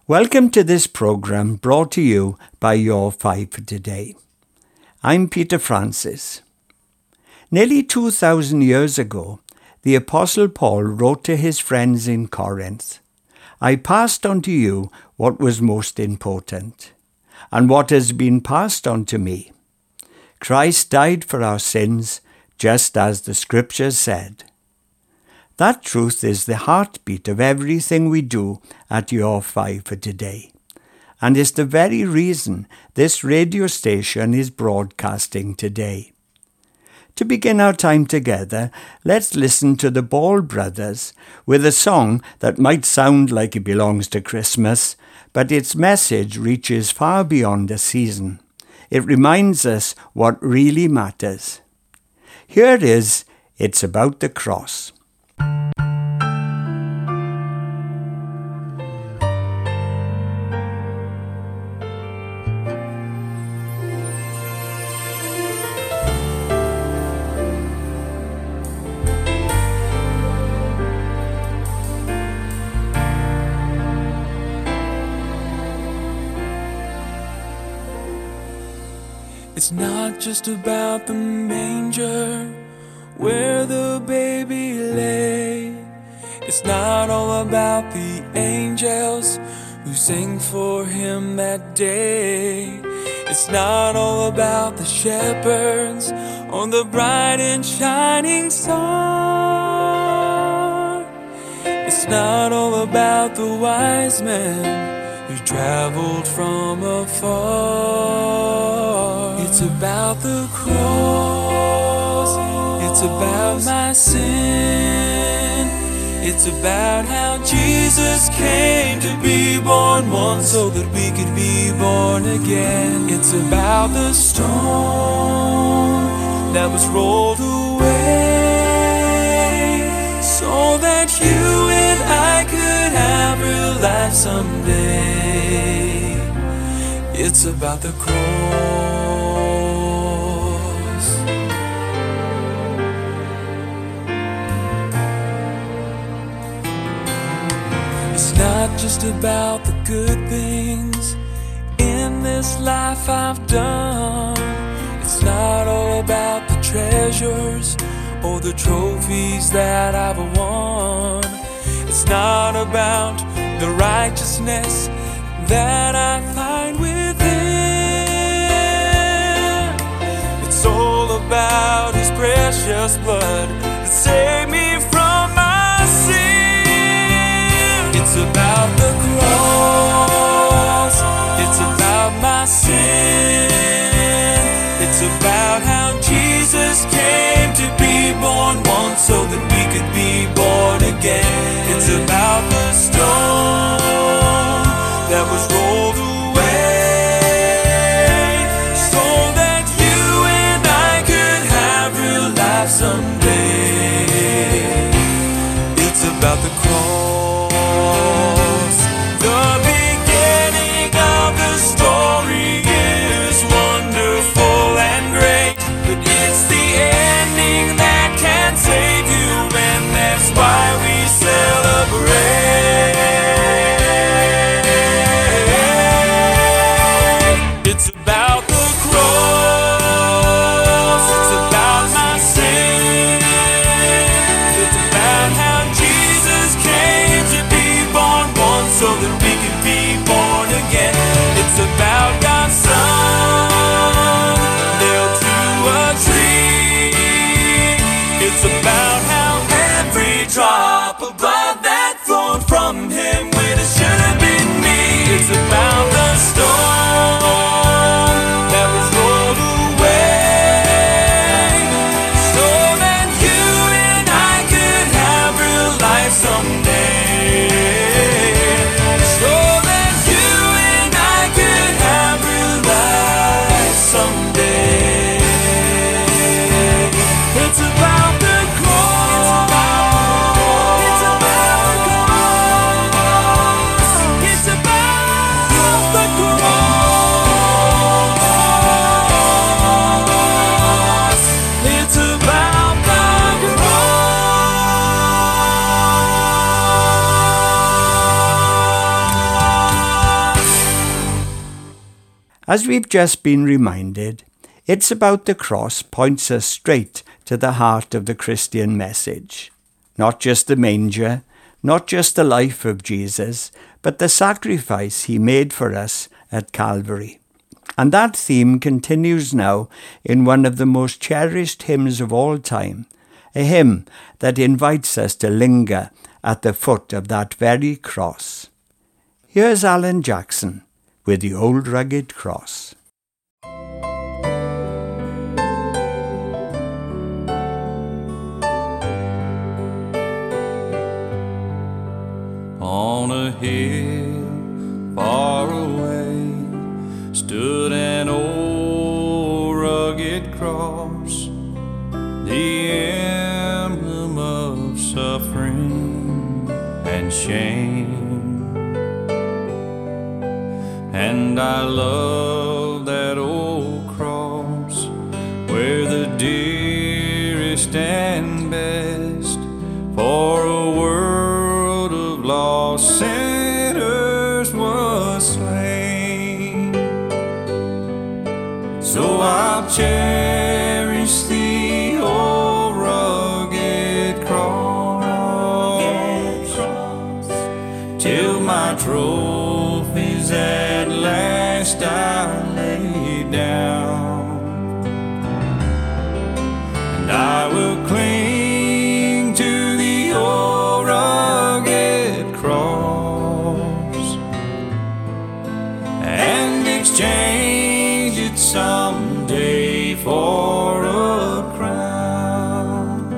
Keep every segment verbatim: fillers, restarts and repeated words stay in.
Welcome to this program brought to you by Your Five for Today. I'm Peter Francis. Nearly two thousand years ago, the Apostle Paul wrote to his friends in Corinth, I passed on to you what was most important, and what has been passed on to me. Christ died for our sins, just as the Scriptures said. That truth is the heartbeat of everything we do at Your Five for Today, and is the very reason this radio station is broadcasting today. To begin our time together, let's listen to the Ball Brothers with a song that might sound like it belongs to Christmas, but its message reaches far beyond a season. It reminds us what really matters. Here it is, It's About the Cross. It's not just about the manger where the baby lay. It's not all about the angels who sing for him that day. It's not all about the shepherds or the bright and shining star. It's not all about the wise men who traveled from afar. It's about the cross. It's about my sin. It's about how Jesus came to be born once so that we could be born again. It's about the stone that was rolled away so that you and I could have real life someday. It's about the cross. It's not just about the good things in this life I've done. It's not all about the treasures or the trophies that I've won. It's not about the righteousness that I find within. It's all about His precious blood that saved me from my sin. It's about the cross. It's about my sin. It's about how Jesus came to be born once so that we could be born again. It's about the stone that was rolled away so that you and I could have real life someday. It's about the cross. The beginning of the story is wonderful and great, but it's the ending that can save you, and that's why we celebrate. It's about the cross. It's about my sin. It's about how Jesus came to be born once so that we could be born again. It's about God's Son nailed to a tree. It's about how every drop of blood that flowed from Him when it should have been me. It's about the stone that was rolled away so that you and I could have real life someday. So that you and I As we've just been reminded, It's About the Cross points us straight to the heart of the Christian message. Not just the manger, not just the life of Jesus, but the sacrifice he made for us at Calvary. And that theme continues now in one of the most cherished hymns of all time, a hymn that invites us to linger at the foot of that very cross. Here's Alan Jackson with The Old Rugged Cross. On a hill far away stood an old rugged cross, the emblem of suffering and shame. And I love that old cross, where the dearest and best for a world of lost sinners was slain. So I'll cherish the old rugged cross till my trophies at last I lay down, and I will cling to the old rugged cross and exchange it someday for a crown.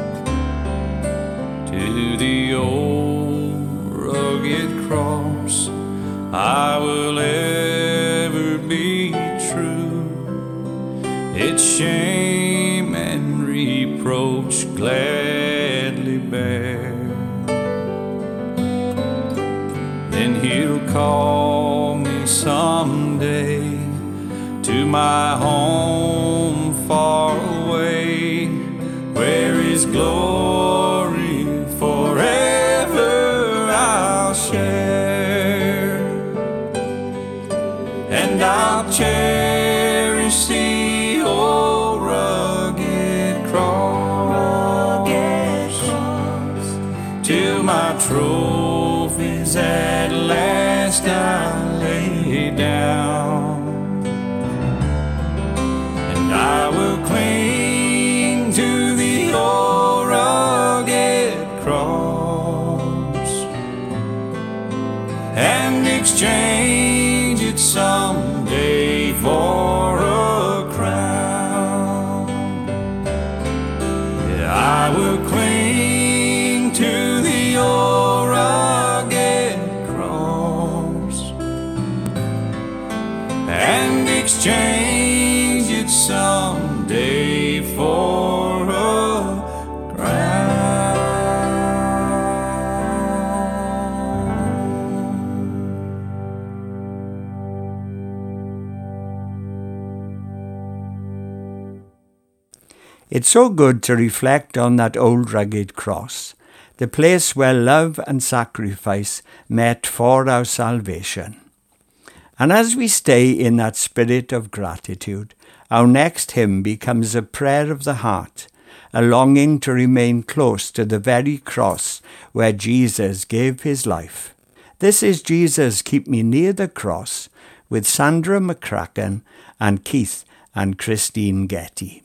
To the old rugged cross I will ever be true, its shame and reproach gladly bear. Then he'll call me someday to my home far away, where his glory forever I'll share. And I'll cherish the old rugged cross till my trophies at last I lay down, and I will cling to the old rugged cross and exchange it someday for a crown. Yeah, I will cling to the old rugged cross and exchange it someday for a crown. It's so good to reflect on that old rugged cross, the place where love and sacrifice met for our salvation. And as we stay in that spirit of gratitude, our next hymn becomes a prayer of the heart, a longing to remain close to the very cross where Jesus gave his life. This is Jesus Keep Me Near the Cross with Sandra McCracken and Keith and Christine Getty.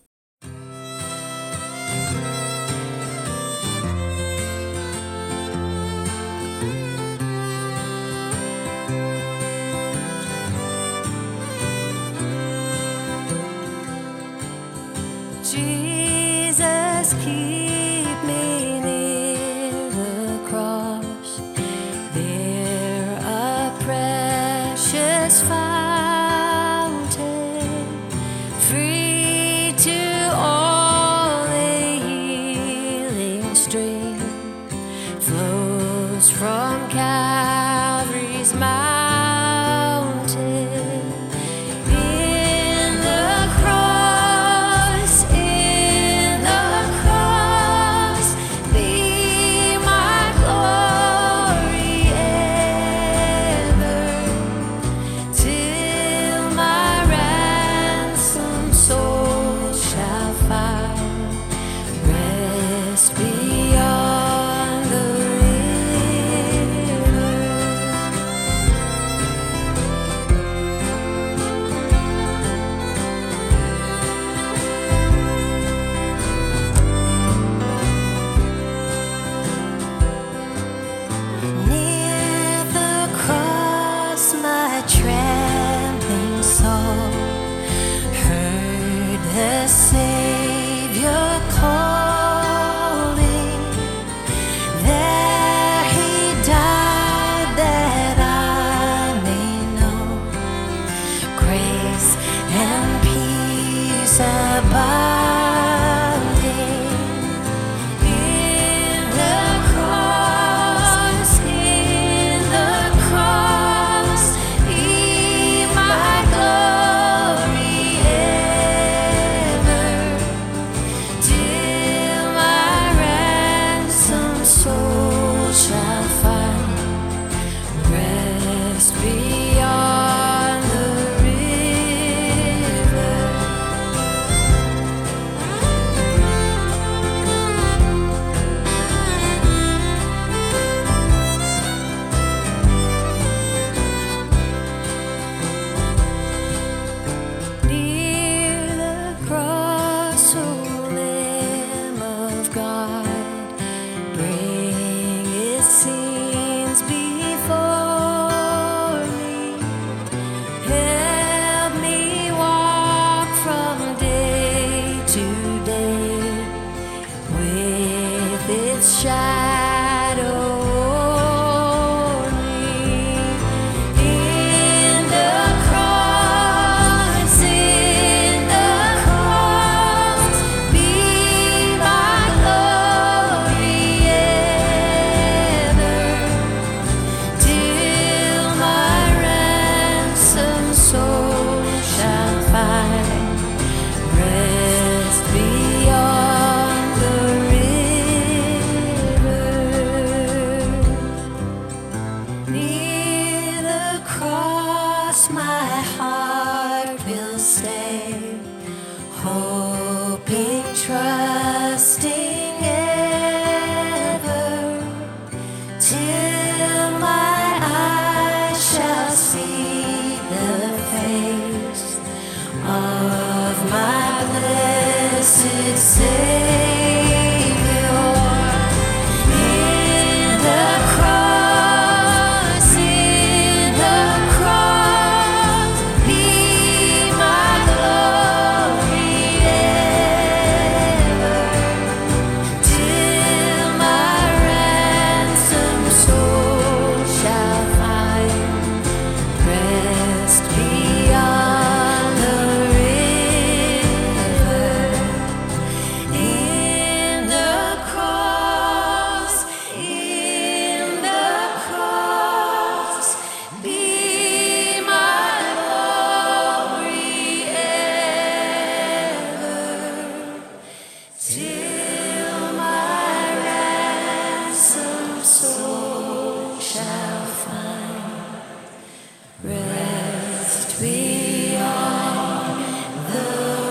Jesus, keep me near the cross, there a precious fountain, free to all a healing stream, flows from Calvary's mountain. Till trembling soul heard the Savior calling. There he died that I may know grace and peace abounding. In the cross, in the cross, He my glory ever, till my ransomed soul shall find rest beyond the river. Near the cross, O Lamb of God, bring its sins before me. Help me walk from day to day with its shadow o'er me. In the cross, in the cross, be my glory ever, till my ransomed soul shall find rest beyond the river. Near the cross, my heart will stay, hoping, trusting ever, till my eyes shall see the face of my blessed Savior. In the cross, in the cross, be my glory ever, till my ransomed soul shall find rest beyond the river. In the cross, in the cross, be my glory ever, till my ransomed soul shall find rest beyond the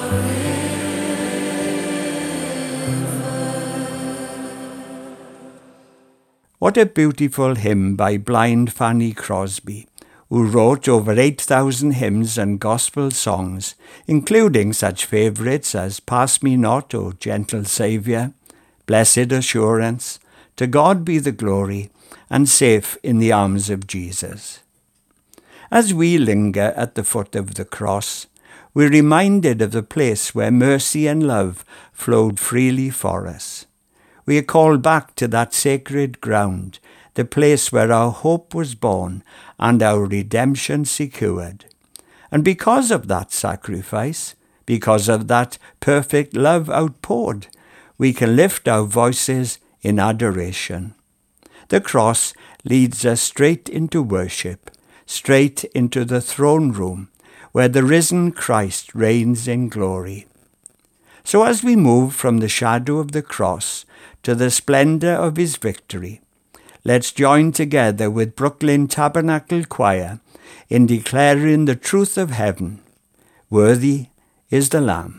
What a beautiful hymn by blind Fanny Crosby, who wrote over eight thousand hymns and gospel songs, including such favourites as Pass Me Not, O Gentle Saviour, Blessed Assurance, To God Be the Glory, and Safe in the Arms of Jesus. As we linger at the foot of the cross, we're reminded of the place where mercy and love flowed freely for us. We are called back to that sacred ground, the place where our hope was born and our redemption secured. And because of that sacrifice, because of that perfect love outpoured, we can lift our voices in adoration. The cross leads us straight into worship, straight into the throne room, where the risen Christ reigns in glory. So as we move from the shadow of the cross to the splendour of his victory, let's join together with Brooklyn Tabernacle Choir in declaring the truth of heaven. Worthy is the Lamb.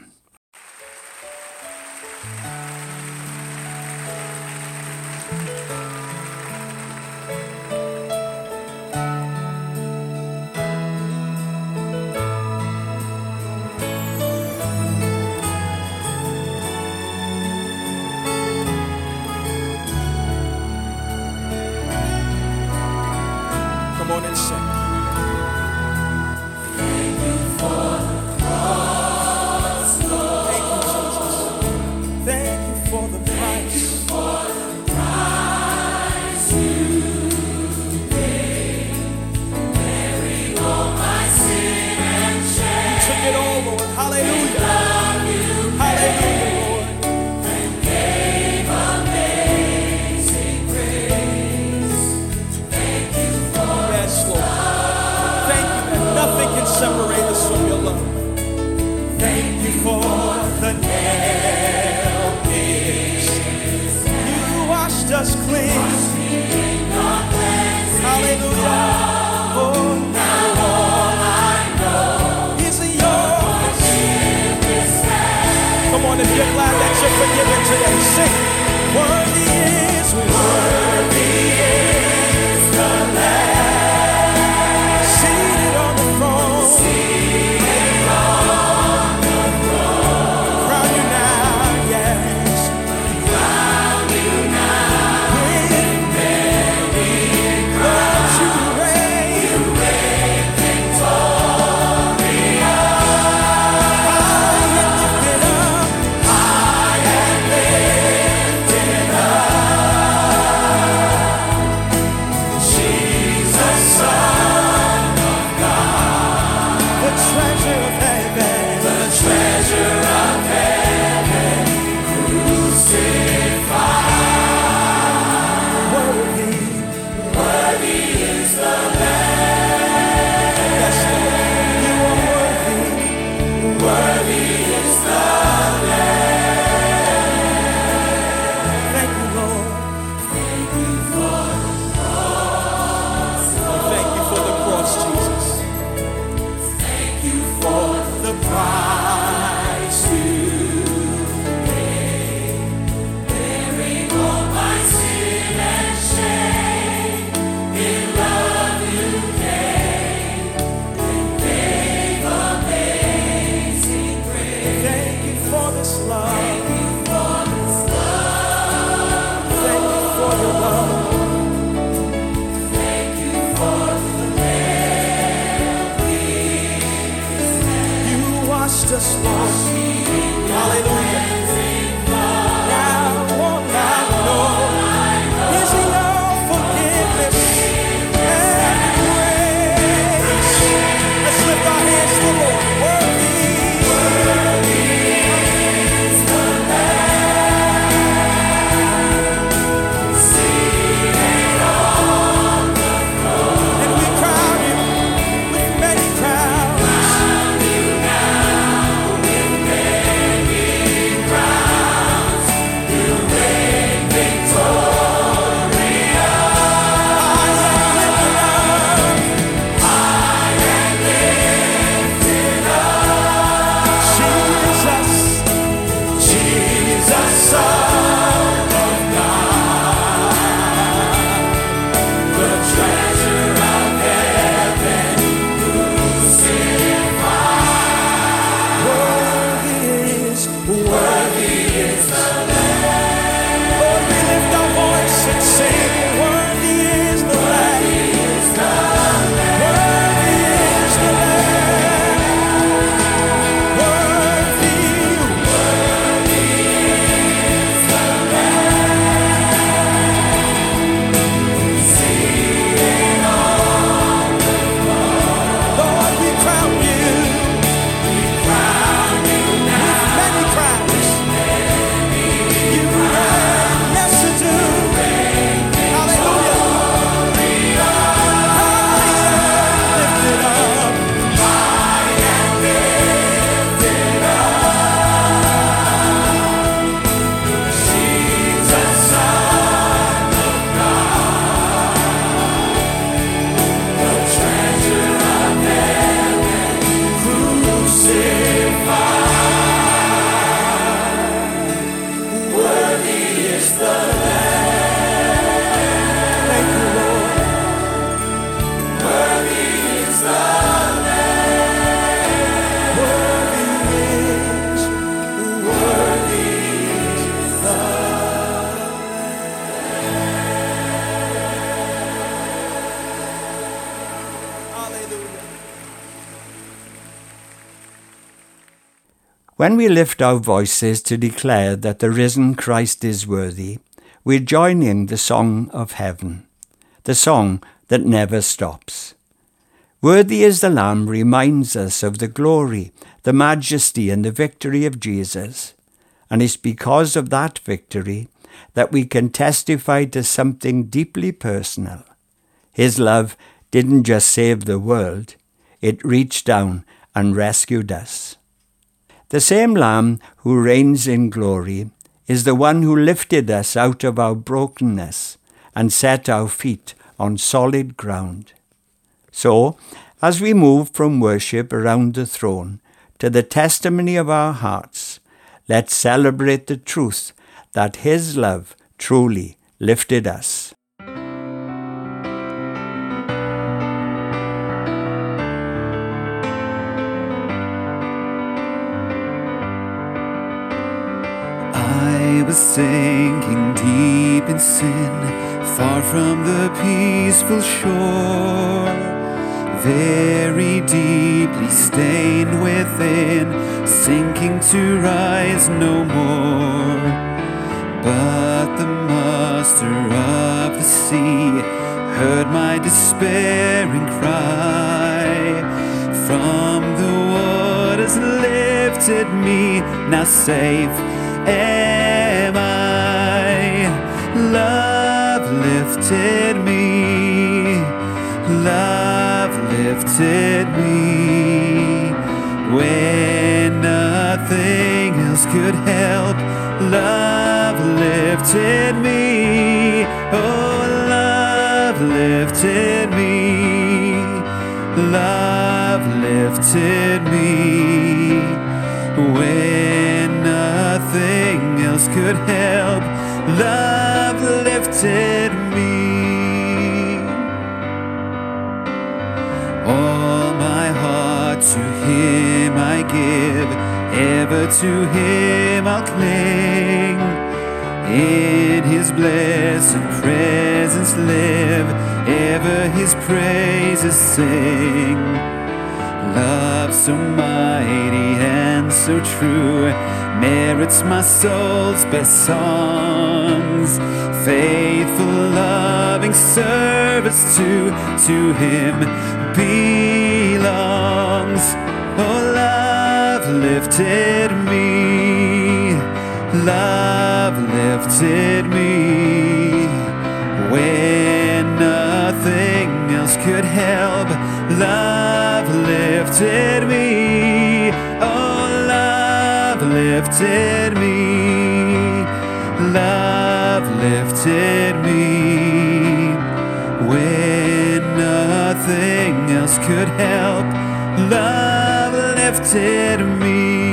Come on and sing. can separate us from your love. Thank you for the nail pierced. You washed us clean. Hallelujah. Oh, now all I know is your forgiveness. Come on, if you're glad that you're forgiven today, sing. Worthy is, worthy is the Lamb, seated on the throne. Seated on the throne. Crown you now, yes. Crown you now. With many crowns you reign. You reign victorious. High and lifted up. High and lifted up. Jesus, Son of God. The treasure of heaven. The treasure of heaven. Crucified. Worthy. Worthy is the Lamb. Yes, Lord. You are worthy. Worthy is the Lamb. Thank you, Lord. Thank you for the cross. Thank you for the cross, Jesus. Thank you for the price you paid, bearing all my sin and shame. In love you came and gave amazing grace. Thank you for this love. Thank you for this love. Thank you for your love. Thank you for the nail pierced. You washed us, Lord. Hallelujah. Now all I know is your forgiveness and grace. Let's lift our hands to the Lord. Worthy. Worthy is the Lamb, seated on the throne. And we crown you with many crowns. Crown you now with many crowns. You reign victorious. High and lifted up. High and lifted up. Jesus, Jesus, Son of God, the treasure of heaven, crucified. Worthy is, worthy is the Lamb. Lord, we lift our voice and sing. Worthy is the Lamb. Worthy is the Lamb. Worthy, worthy is the Lamb. Seated on the throne. Lord, we crown you. We crown you now. With many crowns. You reign, yes you do. Hallelujah. High and lifted up. High and lifted up. Jesus, Son of God, the treasure of heaven, crucified. Worthy is the Lamb. Thank you, Lord. Worthy is the Lamb. Worthy is, worthy is the Lamb. Hallelujah. When we lift our voices to declare that the risen Christ is worthy, we join in the song of heaven, the song that never stops. Worthy is the Lamb reminds us of the glory, the majesty and the victory of Jesus. And it's because of that victory that we can testify to something deeply personal. His love didn't just save the world, it reached down and rescued us. The same Lamb who reigns in glory is the one who lifted us out of our brokenness and set our feet on solid ground. So, as we move from worship around the throne to the testimony of our hearts, let's celebrate the truth that His love truly lifted us. I was sinking deep in sin, far from the peaceful shore, very deeply stained within, sinking to rise no more. But the master of the sea heard my despairing cry. From the waters lifted me, now safe am I. Love lifted me, love lifted me, when nothing else could help. Love lifted me, oh, love lifted me, love lifted me, when nothing else could help. Love lifted me. All my heart to Him I give, ever to Him I'll cling. In His blessed presence live, ever His praises sing. Love so mighty and so true merits my soul's best songs. Faithful, loving service to, to Him belongs. Oh, love lifted me, love lifted me, when nothing else could help. Love lifted me, oh, love lifted me, love lifted me, when nothing else could help. Love lifted me.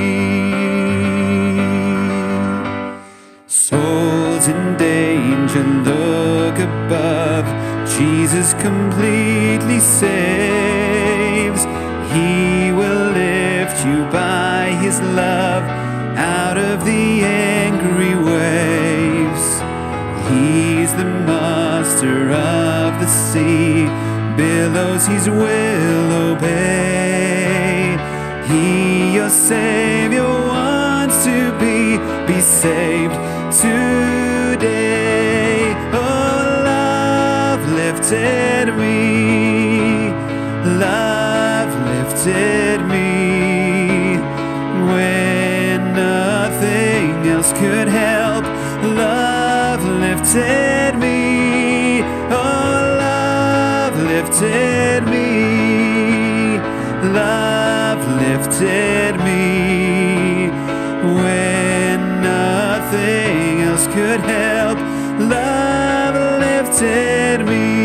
Souls in danger, look above. Jesus completely saves. He will lift you by His love out of the angry waves. He's the master of the sea, billows His will obey. He, your Savior, wants to be, be saved today. Oh, love lifted me, love lifted me, when nothing else could help. Love lifted me, oh, love lifted me, love lifted me, when nothing else could help. Love lifted me.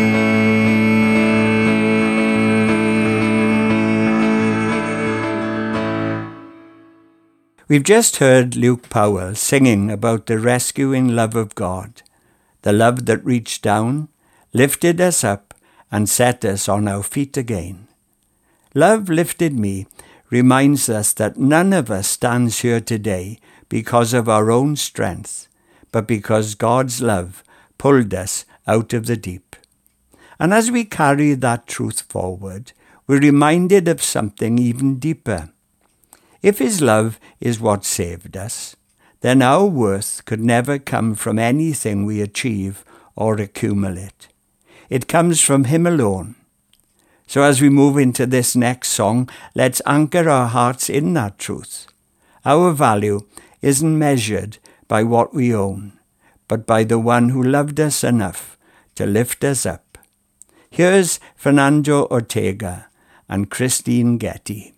We've just heard Luke Powell singing about the rescuing love of God, the love that reached down, lifted us up, and set us on our feet again. Love lifted me reminds us that none of us stands here today because of our own strength, but because God's love pulled us out of the deep. And as we carry that truth forward, we're reminded of something even deeper. If His love is what saved us, then our worth could never come from anything we achieve or accumulate. It comes from Him alone. So as we move into this next song, let's anchor our hearts in that truth. Our value isn't measured by what we own, but by the one who loved us enough to lift us up. Here's Fernando Ortega and Christine Getty.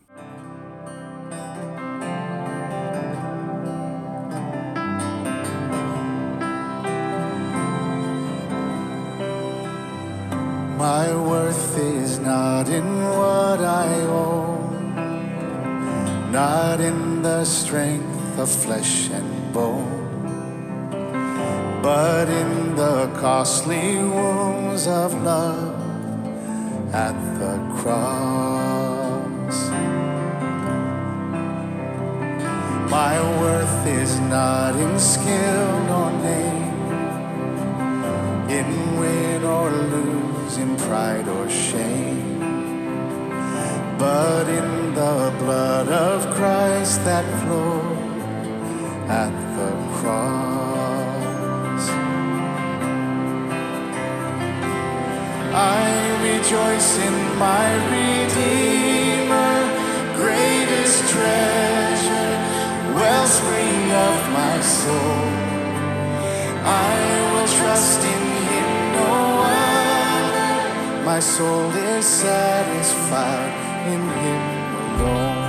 My worth is not in what I own, not in the strength of flesh and bone, but in the costly wounds of love at the cross. My worth is not in skill nor name, in win or lose, in pride or shame, but in the blood of Christ that flowed at the cross. I rejoice in my Redeemer, greatest treasure, wellspring of my soul. I will trust in Him, no other. My soul is satisfied in Him alone.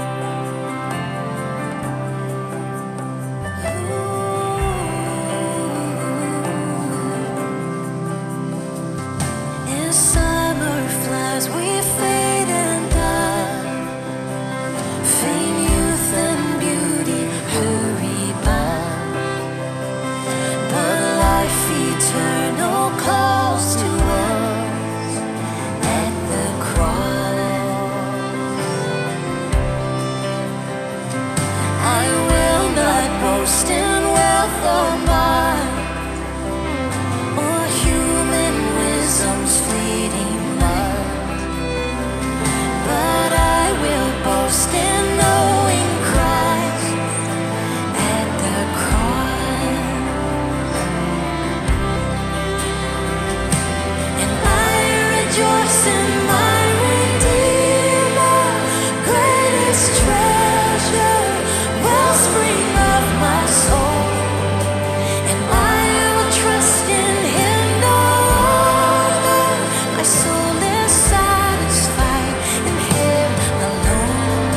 As summer flies, we fade and die. Fame, youth, and beauty hurry by. But life eternal calls to us at the cross. I will not boast in wealth or might, or human wisdom's fleeting light, but I will boast in knowing Christ at the cross. And I rejoice in my Redeemer, greatest treasure, wellspring of my soul. And I will trust in Him, no other. My soul is satisfied in Him alone.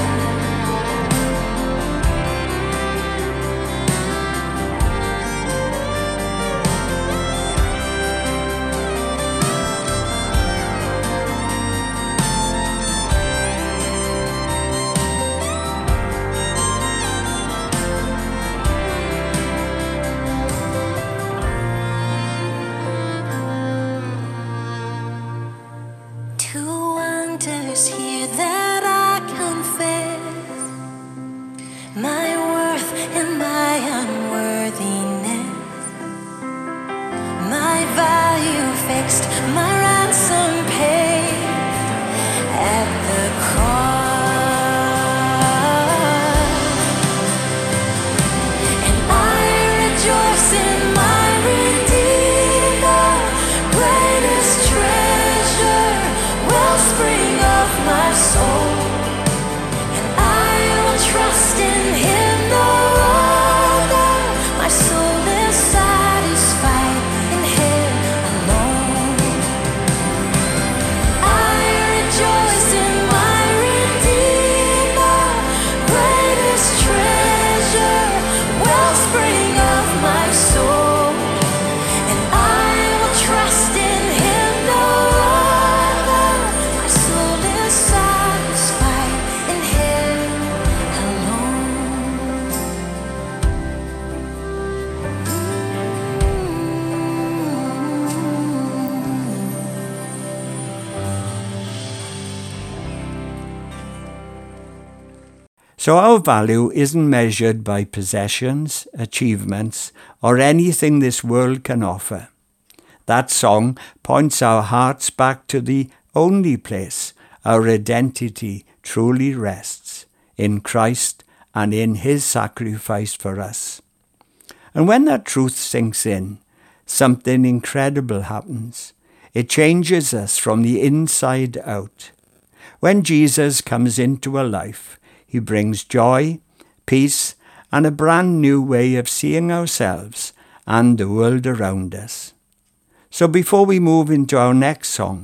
Two wonders here that I confess, my worth and my unworthiness, my value fixed, my ransom paid at the cross. And I rejoice in my Redeemer, greatest treasure, wellspring of my soul. And I will trust in Him, no other. My soul is satisfied in Him alone. I rejoice in my Redeemer, greatest treasure, wellspring of my soul. And I will trust in Him, no other. My soul is satisfied in Him alone. So our value isn't measured by possessions, achievements, or anything this world can offer. That song points our hearts back to the only place our identity truly rests, in Christ and in His sacrifice for us. And when that truth sinks in, something incredible happens. It changes us from the inside out. When Jesus comes into a life, He brings joy, peace, and a brand new way of seeing ourselves and the world around us. So before we move into our next song,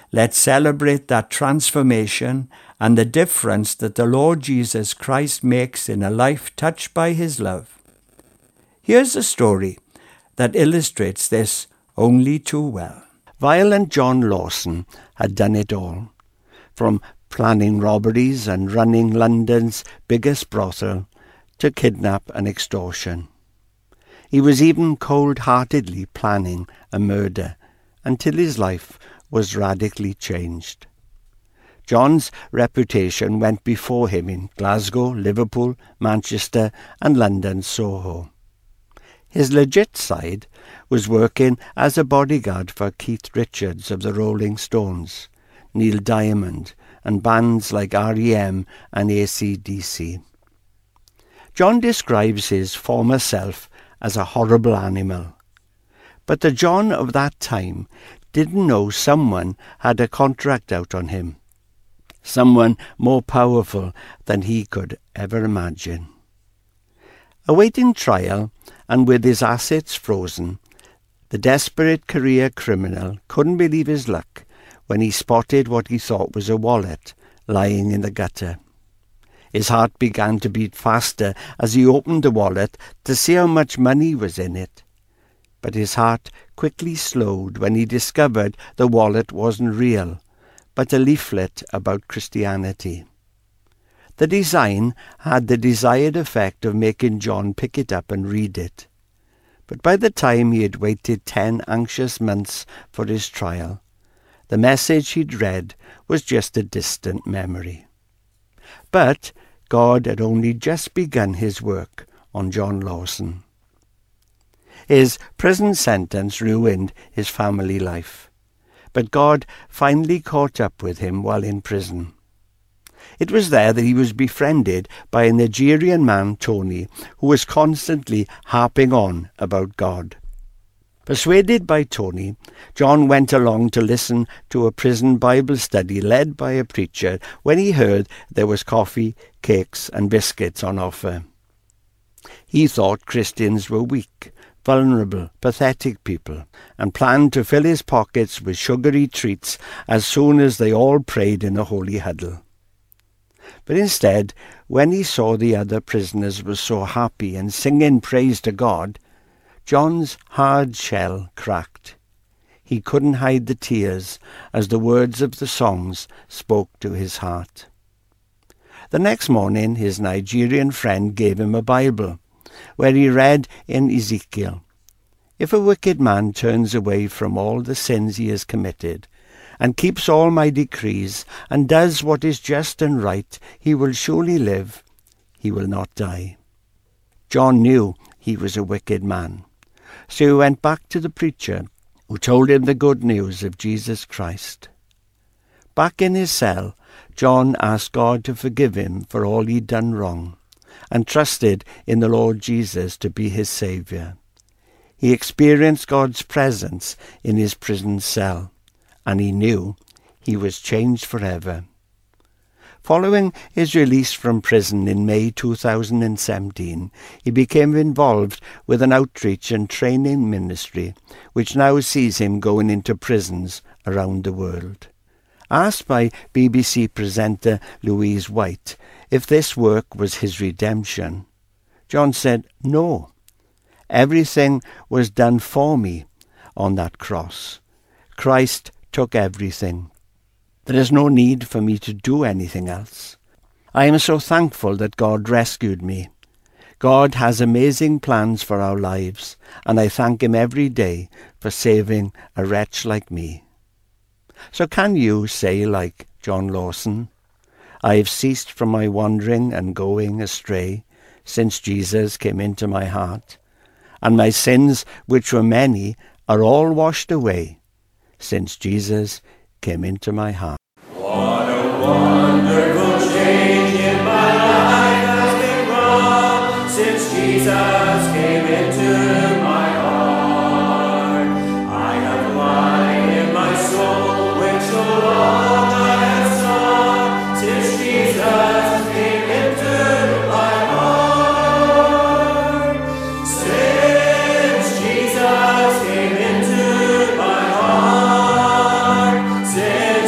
Let's celebrate that transformation and the difference that the Lord Jesus Christ makes in a life touched by his love. Here's a story that illustrates this only too well. Violent John Lawson had done it all, from planning robberies and running London's biggest brothel to kidnap and extortion. He was even cold-heartedly planning a murder until his life was radically changed. John's reputation went before him in Glasgow, Liverpool, Manchester and London Soho. His legit side was working as a bodyguard for Keith Richards of the Rolling Stones, Neil Diamond and bands like R E M and A C D C. John describes his former self as a horrible animal, but the John of that time didn't know someone had a contract out on him, someone more powerful than he could ever imagine. Awaiting trial and with his assets frozen, the desperate career criminal couldn't believe his luck when he spotted what he thought was a wallet lying in the gutter. His heart began to beat faster as he opened the wallet to see how much money was in it. But his heart quickly slowed when he discovered the wallet wasn't real, but a leaflet about Christianity. The design had the desired effect of making John pick it up and read it. But by the time he had waited ten anxious months for his trial, the message he'd read was just a distant memory. But God had only just begun his work on John Lawson. His prison sentence ruined his family life, but God finally caught up with him while in prison. It was there that he was befriended by a Nigerian man, Tony, who was constantly harping on about God. Persuaded by Tony, John went along to listen to a prison Bible study led by a preacher when he heard there was coffee, cakes and biscuits on offer. He thought Christians were weak, vulnerable, pathetic people, and planned to fill his pockets with sugary treats as soon as they all prayed in a holy huddle. But instead, when he saw the other prisoners were so happy and singing praise to God, John's hard shell cracked. He couldn't hide the tears as the words of the songs spoke to his heart. The next morning, his Nigerian friend gave him a Bible, where he read in Ezekiel, "If a wicked man turns away from all the sins he has committed, and keeps all my decrees, and does what is just and right, he will surely live, he will not die." John knew he was a wicked man, so he went back to the preacher, who told him the good news of Jesus Christ. Back in his cell, John asked God to forgive him for all he'd done wrong, and trusted in the Lord Jesus to be his Saviour. He experienced God's presence in his prison cell, and he knew he was changed forever. Following his release from prison in May two thousand seventeen, he became involved with an outreach and training ministry, which now sees him going into prisons around the world. Asked by B B C presenter Louise White if this work was his redemption, John said, "No. Everything was done for me on that cross. Christ took everything. There is no need for me to do anything else. I am so thankful that God rescued me. God has amazing plans for our lives, and I thank him every day for saving a wretch like me." So can you say, like John Lawson, "I have ceased from my wandering and going astray since Jesus came into my heart, and my sins, which were many, are all washed away since Jesus came into my heart." What a wonderful change in my life has been wrought since Jesus came into my heart. I have light in my soul which so long I have sought since Jesus came into my heart. Since Jesus came into my heart. Since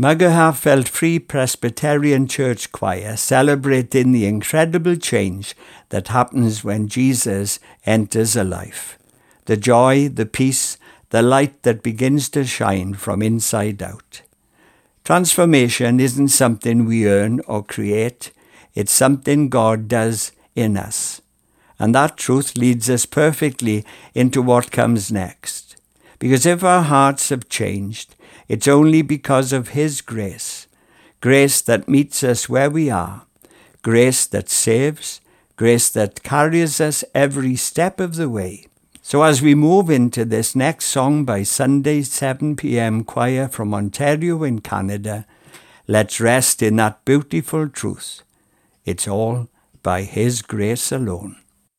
Magherafelt Free Presbyterian Church Choir celebrating the incredible change that happens when Jesus enters a life. The joy, the peace, the light that begins to shine from inside out. Transformation isn't something we earn or create. It's something God does in us. And that truth leads us perfectly into what comes next. Because if our hearts have changed, it's only because of His grace. Grace that meets us where we are. Grace that saves. Grace that carries us every step of the way. So as we move into this next song by Sunday seven p.m. choir from Ontario in Canada, let's rest in that beautiful truth. It's all by His grace alone.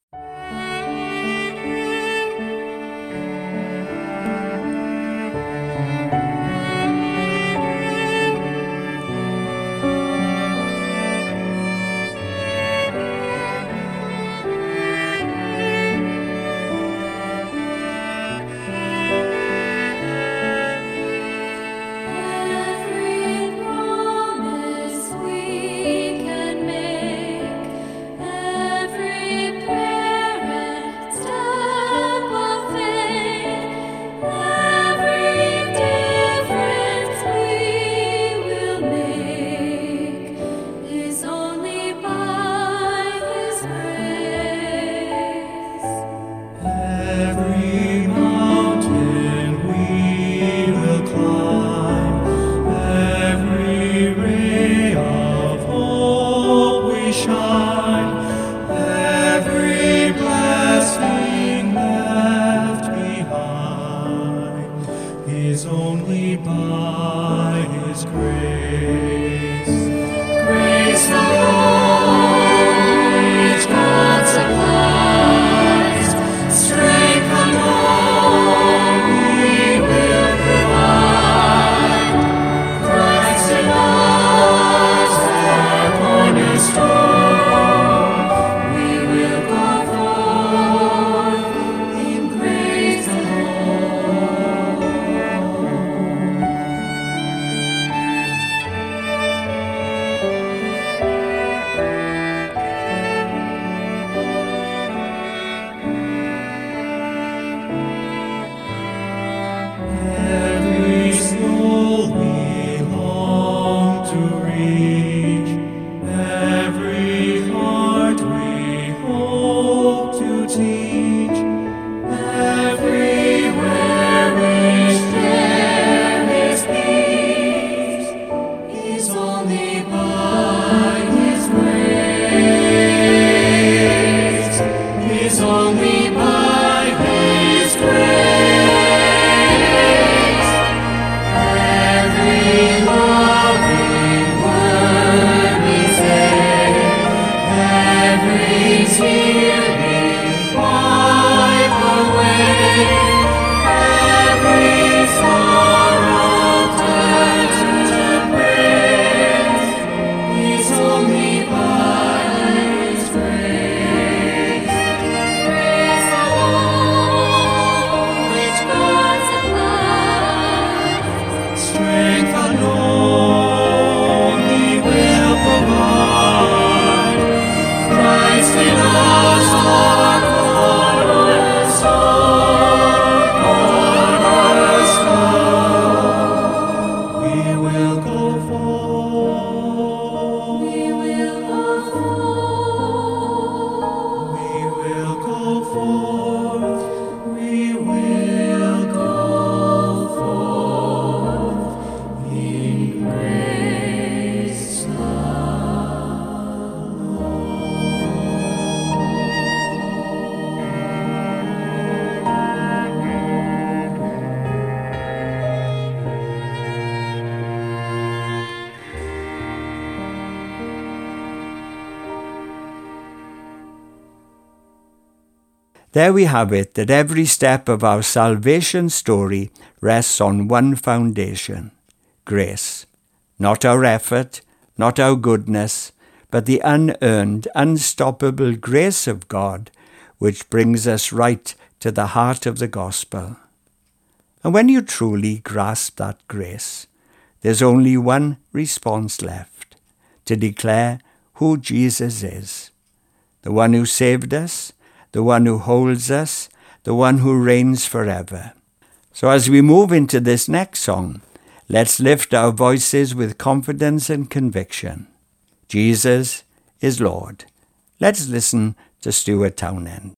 Every promise we can make, every prayer and step of faith, every difference we will make is only by His grace. Every mountain we will climb, every ray of hope we shine, every blessing left behind is only by His grace. Grace alone, which God supplies, strength alone He will provide. Christ in us, our cornerstone, we will go forth in grace alone. Every soul we long to reach, every heart we hope to teach, everywhere we share His peace is only by His grace, is only by His grace. Every loving word we say, every tear we wipe away, every sorrow turned to praise is only by His grace. Grace alone, which God supplies, strength alone He will provide. Christ in us, our cornerstone, cornerstone. We will go forth. We will go forth. We will go forth. We will go forth in grace There we have it, that every step of our salvation story rests on one foundation, grace. Not our effort, not our goodness, but the unearned, unstoppable grace of God, which brings us right to the heart of the gospel. And when you truly grasp that grace, There's only one response left, to declare who Jesus is. The one who saved us, the one who holds us, the one who reigns forever. So as we move into this next song, let's lift our voices with confidence and conviction. Jesus is Lord. Let's listen to Stuart Townend.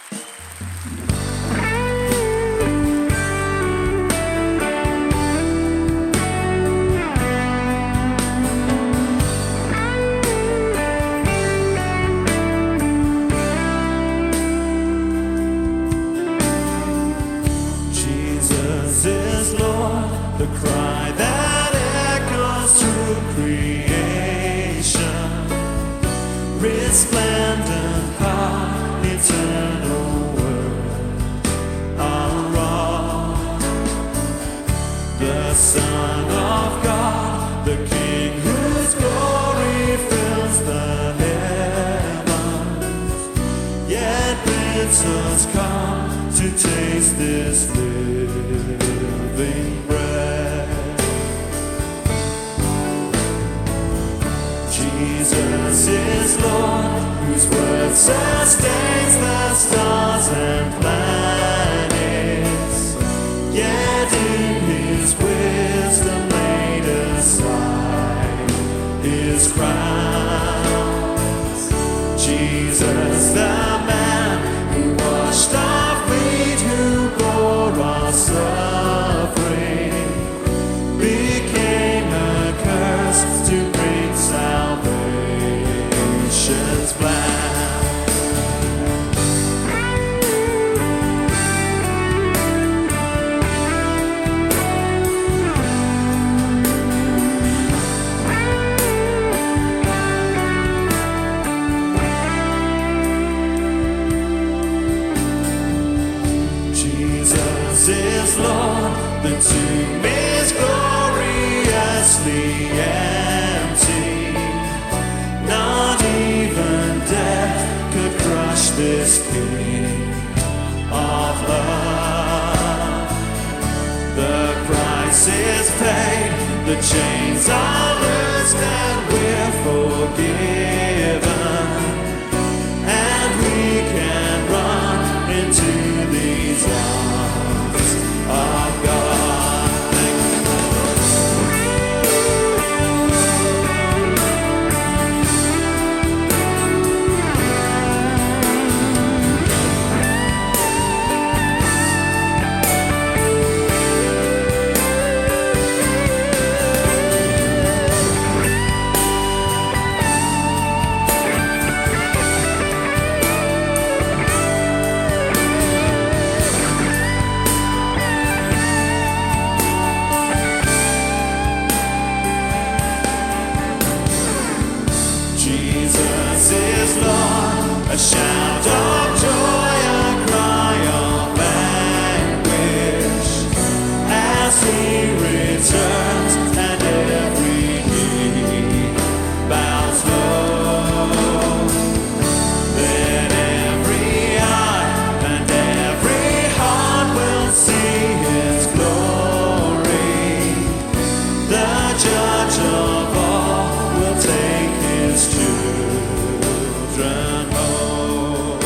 Jesus is Lord, the cry that echoes through creation. Resplendent God, eternal Word, our rock. The Son of God, the King whose glory fills the heavens, yet bids us come to taste this living bread. Jesus is Lord, whose word sustains the stars and planets, yet in his wisdom laid aside his crowns. Jesus, the man who washed our feet, who bore our suffering, became a curse to bring salvation's plan. Jesus is Lord, the tomb is gloriously empty. Not even death could crush this King of love. The price is paid, the chains are loosed, and we're forgiven. And we can run into these arms of God. Thank you, Jesus is Lord, a shout of joy, a cry of anguish, as he returns and every knee bows low. Then every eye and every heart will see his glory. The judge of all will take his children home.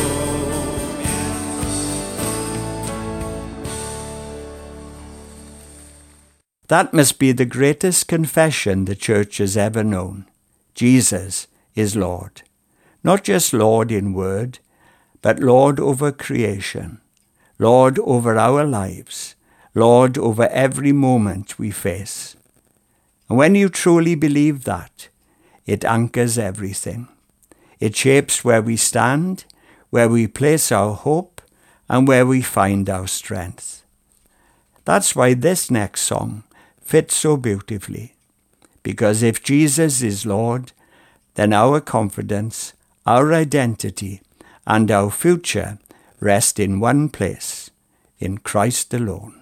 That must be the greatest confession the church has ever known. Jesus is Lord. Not just Lord in word, but Lord over creation, Lord over our lives, Lord over every moment we face. And when you truly believe that, it anchors everything. It shapes where we stand, where we place our hope, and where we find our strength. That's why this next song fits so beautifully. Because if Jesus is Lord, then our confidence, our identity, and our future rest in one place, in Christ alone.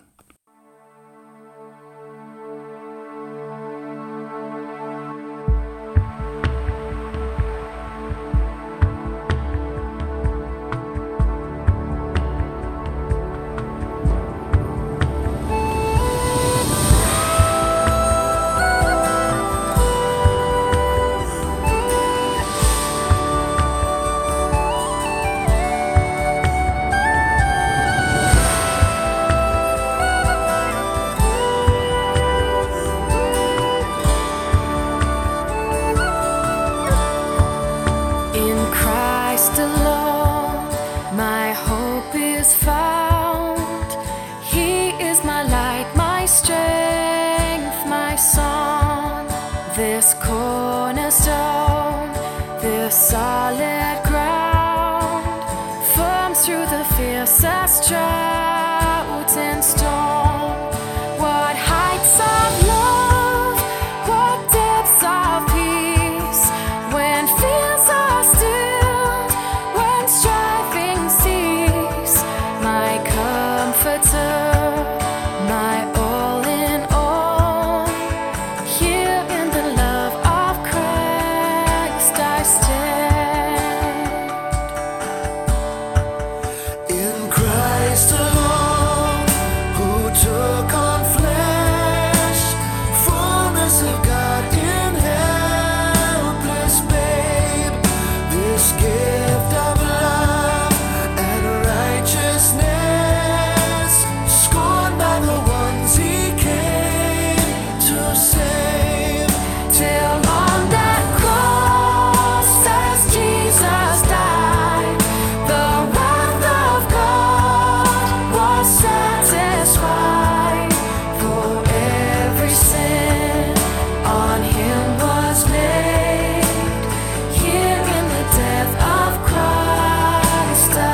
past drought and storm. What heights of love, what depths of peace, when fears are stilled, when striving cease. My comforter, my all in all, here in the love of Christ I stand. In Christ alone, who took on flesh, fullness of God in helpless babe, this gift of love and righteousness, scorned by the ones he came to save. Till on that cross as Jesus died, the wrath of God was satisfied. For every sin on him was laid. Here in the death of Christ I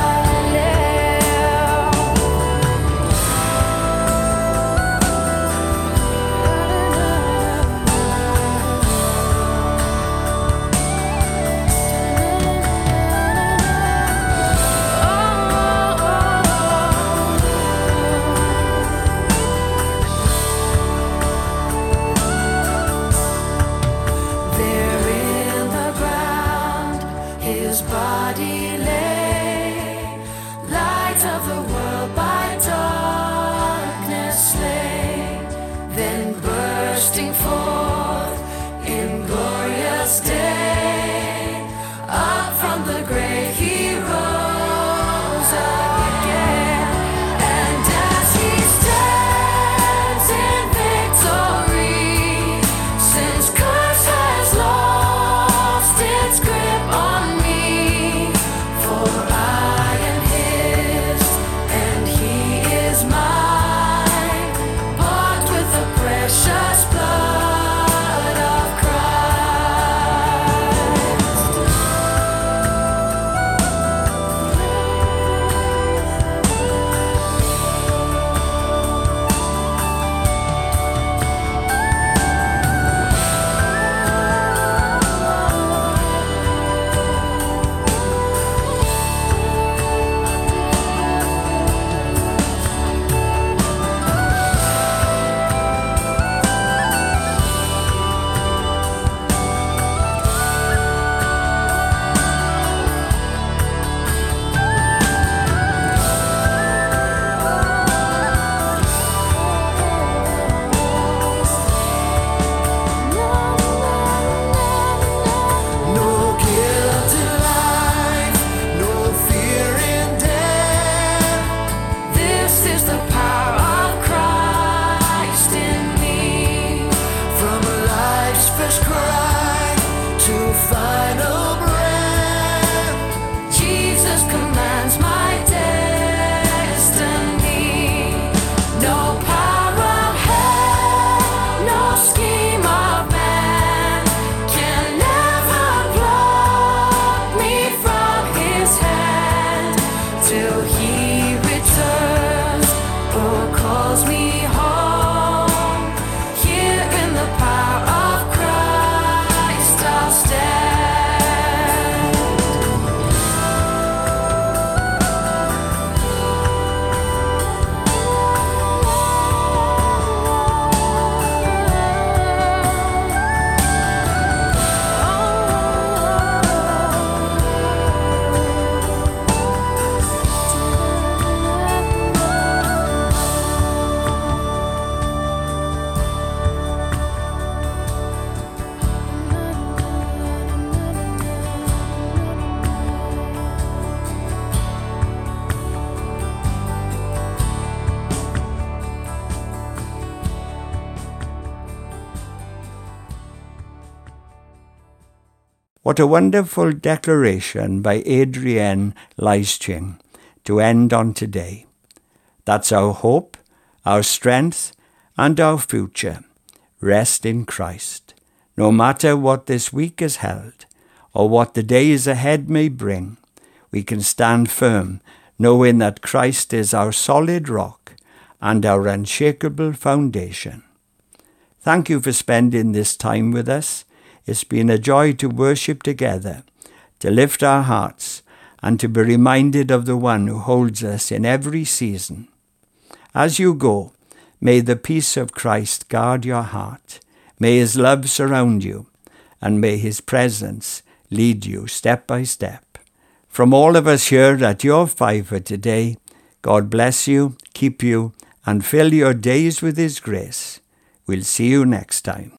There in the ground his body lay, light of the world by darkness slain, then bursting forth in glorious day, up from the grave he rose again. And as he stands in victory, since curse has lost its grip on me, for I am his and he is mine, bought with the precious blood of Christ. No guilt in life, no fear in death. This is the power of Christ in me. From life's first cry to final breath, Jesus commands my destiny. No power of hell, no scheme of man can ever pluck me from his hand, till he returns or calls me home. Here in the power of Christ I'll stand. What a wonderful declaration by Adrienne Leisching to end on today. That's our hope, our strength, and our future. Rest in Christ. No matter what this week has held, or what the days ahead may bring, we can stand firm, knowing that Christ is our solid rock and our unshakable foundation. Thank you for spending this time with us. It's been a joy to worship together, to lift our hearts, and to be reminded of the one who holds us in every season. As you go, may the peace of Christ guard your heart. May his love surround you, and may his presence lead you step by step. From all of us here at Your Five for today, God bless you, keep you, and fill your days with his grace. We'll see you next time.